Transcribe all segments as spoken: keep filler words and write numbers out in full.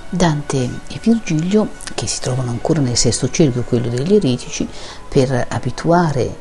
Dante e Virgilio, che si trovano ancora nel sesto cerchio, quello degli eretici, per abituare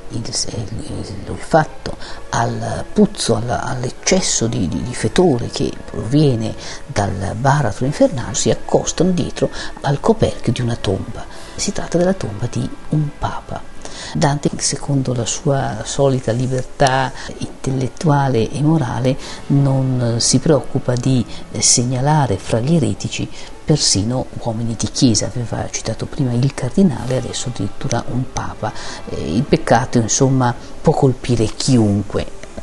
l'olfatto al puzzo, all'eccesso di, di, di fetore che proviene dal baratro infernale, si accostano dietro al coperchio di una tomba. Si tratta della tomba di un papa. Dante, secondo la sua solita libertà intellettuale e morale, non si preoccupa di segnalare fra gli eretici persino uomini di chiesa. Aveva citato prima il cardinale, adesso addirittura un papa. Il peccato, insomma, può colpire chiunque.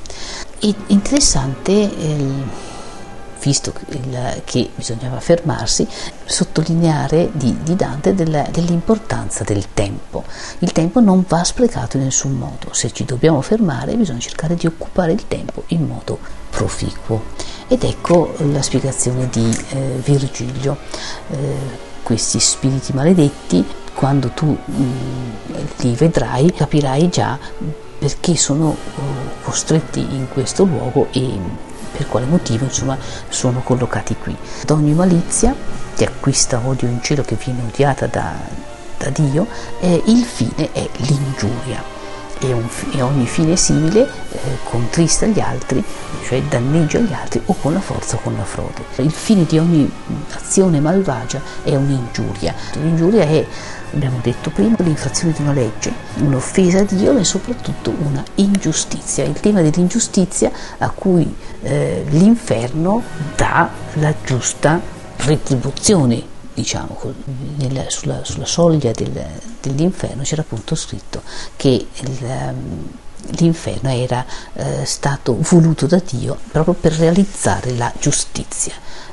È interessante, eh, visto che bisognava fermarsi, sottolineare di, di Dante della, dell'importanza del tempo. Il tempo non va sprecato in nessun modo. Se ci dobbiamo fermare, bisogna cercare di occupare il tempo in modo proficuo. Ed ecco la spiegazione di eh, Virgilio. Eh, questi spiriti maledetti, quando tu mh, li vedrai, capirai già perché sono uh, costretti in questo luogo e per quale motivo, insomma, sono collocati qui. Ad ogni malizia che acquista odio in cielo, che viene odiata da, da Dio, eh, il fine è l'ingiuria, e, un, e ogni fine simile eh, contrista gli altri, cioè danneggia gli altri, o con la forza o con la frode. Il fine di ogni azione malvagia è un'ingiuria. L'ingiuria è, abbiamo detto prima, l'infrazione di una legge, un'offesa a Dio e soprattutto una ingiustizia, il tema dell'ingiustizia a cui eh, l'inferno dà la giusta retribuzione. Diciamo, nella, sulla, sulla soglia del, dell'inferno c'era appunto scritto che il, l'inferno era eh, stato voluto da Dio proprio per realizzare la giustizia,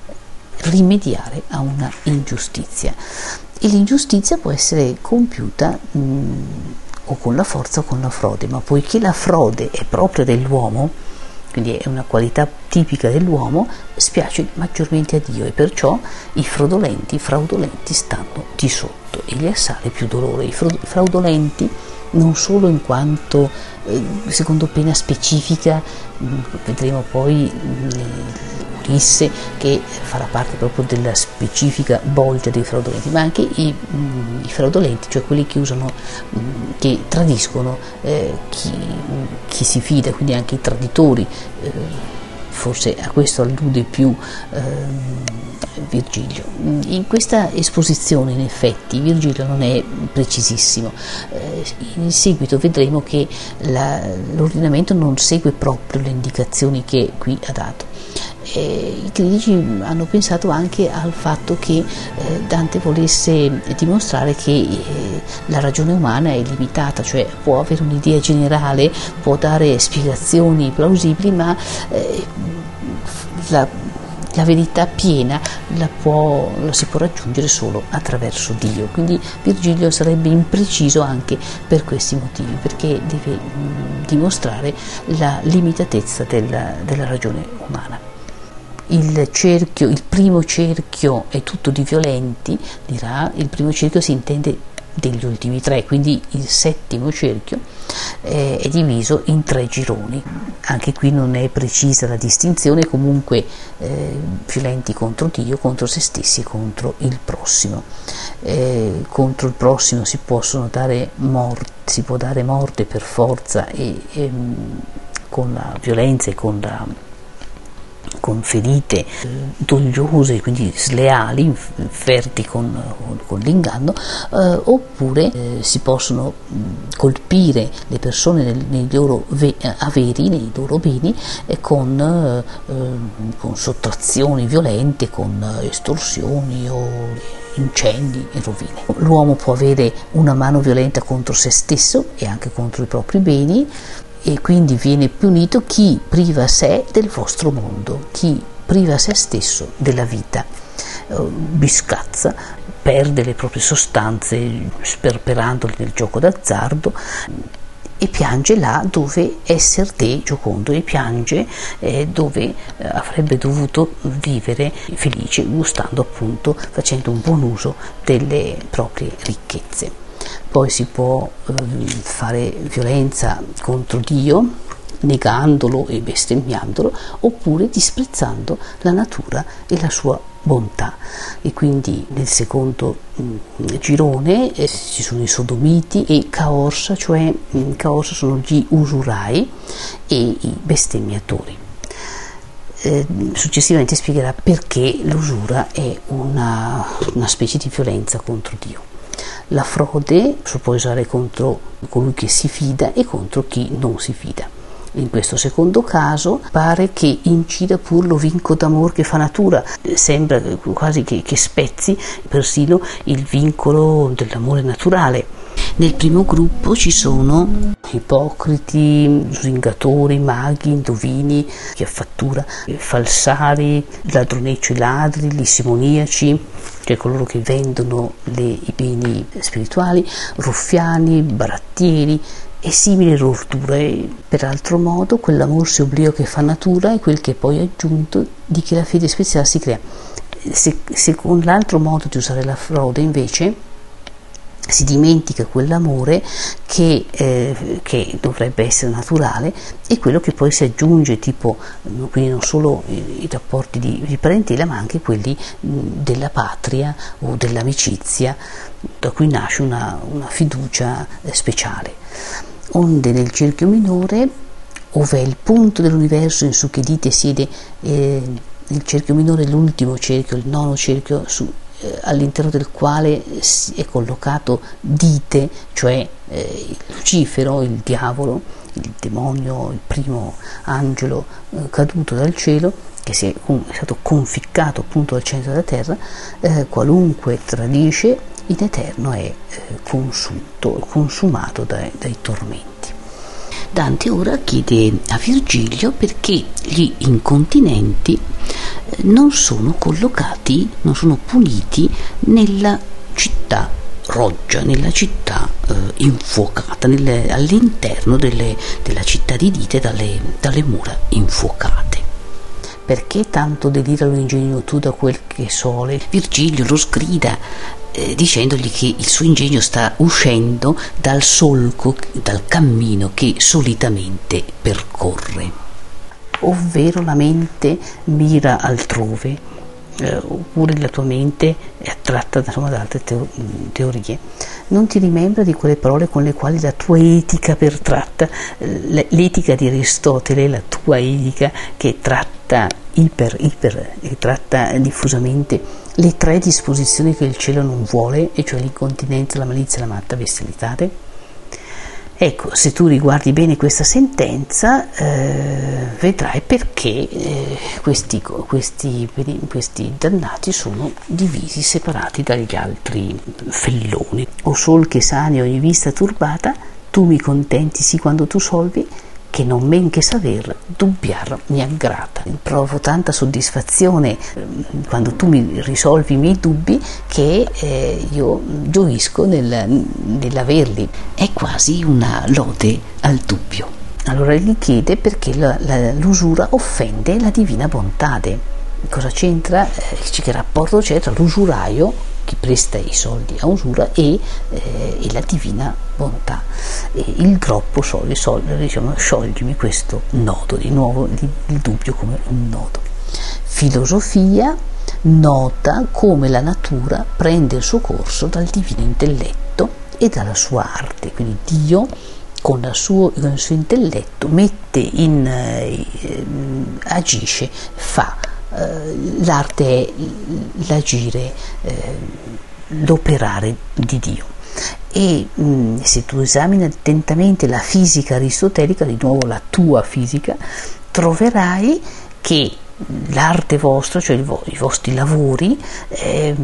rimediare a una ingiustizia. E l'ingiustizia può essere compiuta mh, o con la forza o con la frode, ma poiché la frode è propria dell'uomo, quindi è una qualità tipica dell'uomo, spiace maggiormente a Dio, e perciò i fraudolenti, i fraudolenti stanno di sotto e gli assale più dolore. I fraudolenti non solo in quanto, eh, secondo pena specifica, mh, vedremo poi mh, Ulisse, che farà parte proprio della specifica bolgia dei fraudolenti, ma anche i, mh, i fraudolenti, cioè quelli che usano, mh, che tradiscono eh, chi, chi si fida, quindi anche i traditori. Eh, forse a questo allude più eh, Virgilio. In questa esposizione, in effetti, Virgilio non è precisissimo. Eh, in seguito vedremo che la, l'ordinamento non segue proprio le indicazioni che qui ha dato. Eh, I critici hanno pensato anche al fatto che eh, Dante volesse dimostrare che eh, la ragione umana è limitata, cioè può avere un'idea generale, può dare spiegazioni plausibili, ma eh, la, la verità piena la, può, la si può raggiungere solo attraverso Dio. Quindi Virgilio sarebbe impreciso anche per questi motivi, perché deve mh, dimostrare la limitatezza della, della ragione umana. Il cerchio, il primo cerchio è tutto di violenti, dirà. Il primo cerchio si intende degli ultimi tre, quindi il settimo cerchio eh, è diviso in tre gironi. Anche qui non è precisa la distinzione, comunque eh, violenti contro Dio, contro se stessi e contro il prossimo. Eh, contro il prossimo si possono dare morte, si può dare morte per forza e, e con la violenza e con la con ferite eh, dogliose, quindi sleali, inferti con, con, con l'inganno, eh, oppure eh, si possono mh, colpire le persone nel, nei loro ve- averi, nei loro beni, eh, con, eh, con sottrazioni violente, con estorsioni o incendi e rovine. L'uomo può avere una mano violenta contro se stesso e anche contro i propri beni, e quindi viene punito chi priva sé del vostro mondo, chi priva se stesso della vita, biscazza, perde le proprie sostanze sperperandole nel gioco d'azzardo e piange là dove esser te giocondo, e piange eh, dove eh, avrebbe dovuto vivere felice, gustando appunto, facendo un buon uso delle proprie ricchezze. Poi si può eh, fare violenza contro Dio, negandolo e bestemmiandolo, oppure disprezzando la natura e la sua bontà. E quindi nel secondo mh, girone eh, ci sono i sodomiti e caorsa, cioè mh, caorsa sono gli usurai e i bestemmiatori. Eh, successivamente spiegherà perché l'usura è una, una specie di violenza contro Dio. La frode si può usare contro colui che si fida e contro chi non si fida. In questo secondo caso pare che incida pur lo vinco d'amor che fa natura, sembra quasi che, che spezzi persino il vincolo dell'amore naturale. Nel primo gruppo ci sono ipocriti, lusingatori, maghi, indovini, chiaffattura, falsari, ladronecci ladri, gli simoniaci, cioè coloro che vendono le, i beni spirituali, ruffiani, barattieri e simili rotture. Per altro modo, quell'amor oblio che fa natura è quel che poi è aggiunto di che la fede speziale si crea. Se, se con l'altro modo di usare la frode invece si dimentica quell'amore che, eh, che dovrebbe essere naturale e quello che poi si aggiunge, tipo quindi non solo i, i rapporti di, di parentela ma anche quelli mh, della patria o dell'amicizia, da cui nasce una, una fiducia eh, speciale. Onde nel cerchio minore, ove è il punto dell'universo in su che dite siede, eh, il cerchio minore è l'ultimo cerchio, il nono cerchio su all'interno del quale è collocato Dite, cioè eh, Lucifero, il diavolo, il demonio, il primo angelo eh, caduto dal cielo, che si è, è stato conficcato appunto al centro della terra. Eh, qualunque tradisce in eterno è eh, consunto, consumato dai, dai tormenti. Dante ora chiede a Virgilio perché gli incontinenti non sono collocati, non sono puniti nella città roggia, nella città eh, infuocata, nelle, all'interno delle, della città di Dite dalle, dalle mura infuocate. Perché tanto delira l'ingegno tu da quel che sole? Virgilio lo sgrida eh, dicendogli che il suo ingegno sta uscendo dal solco, dal cammino che solitamente percorre. Ovvero la mente mira altrove, eh, oppure la tua mente è attratta insomma, da altre teo- teorie. Non ti rimembra di quelle parole con le quali la tua etica pertratta, eh, l'etica di Aristotele, la tua etica che tratta iper, iper, che tratta diffusamente le tre disposizioni che il cielo non vuole, e cioè l'incontinenza, la malizia e la matta bestialità? Ecco, se tu riguardi bene questa sentenza eh, vedrai perché eh, questi, questi, questi dannati sono divisi, separati dagli altri felloni. O sol che sani ogni vista turbata, tu mi contenti sì quando tu solvi, che non men che saver dubbiar mi aggrata. Provo tanta soddisfazione eh, quando tu mi risolvi i miei dubbi che eh, io gioisco nel, nell'averli. È quasi una lode al dubbio. Allora gli chiede perché la, la, l'usura offende la divina bontà. Cosa c'entra? Eh, che rapporto c'è tra l'usuraio, chi presta i soldi a usura, e, eh, e la divina bontà? E il groppo scioglie, scioglie, diciamo, scioglimi questo nodo, di nuovo il, il dubbio come un nodo. Filosofia nota come la natura prende il suo corso dal divino intelletto e dalla sua arte, quindi Dio con, la suo, con il suo intelletto mette in eh, agisce, fa. Uh, l'arte è l'agire, eh, l'operare di Dio. E mh, se tu esamini attentamente la fisica aristotelica, di nuovo la tua fisica, troverai che l'arte vostra, cioè i, vo- i vostri lavori, eh,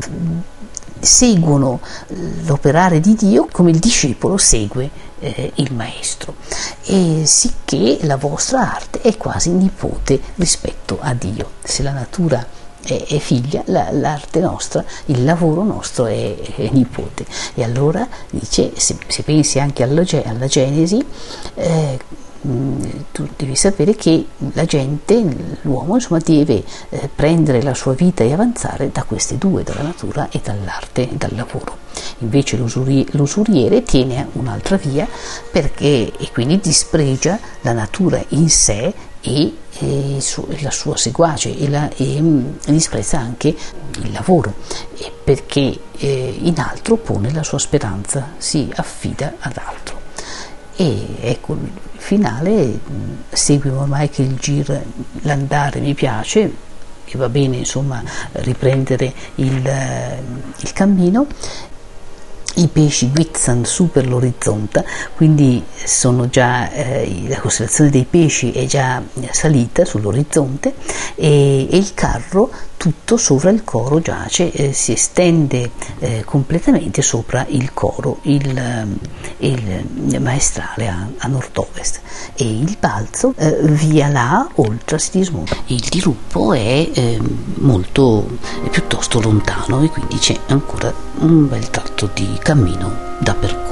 seguono l'operare di Dio come il discepolo segue eh, il maestro, e sicché la vostra arte è quasi nipote rispetto a Dio. Se la natura è, è figlia, la, l'arte nostra, il lavoro nostro è, è nipote. E allora dice, se, se pensi anche alla, alla Genesi, eh, tu devi sapere che la gente, l'uomo insomma deve eh, prendere la sua vita e avanzare da queste due, dalla natura e dall'arte e dal lavoro. Invece l'usuri- l'usuriere tiene un'altra via, perché e quindi dispregia la natura in sé e, e su, la sua seguace e, la, e mh, disprezza anche il lavoro, e perché eh, in altro pone la sua speranza, si affida ad altro. E ecco il finale, segue ormai che il giro, l'andare mi piace, e va bene insomma riprendere il, il cammino. I pesci guizzano su per l'orizzonte, quindi sono già, eh, la costellazione dei pesci è già salita sull'orizzonte, e, e il carro tutto sopra il coro giace, eh, si estende eh, completamente sopra il coro, il, il maestrale a, a nord-ovest, e il balzo eh, via là oltre si dismonta. Il diruppo è eh, molto, è piuttosto lontano, e quindi c'è ancora un bel tratto di cammino da percorrere.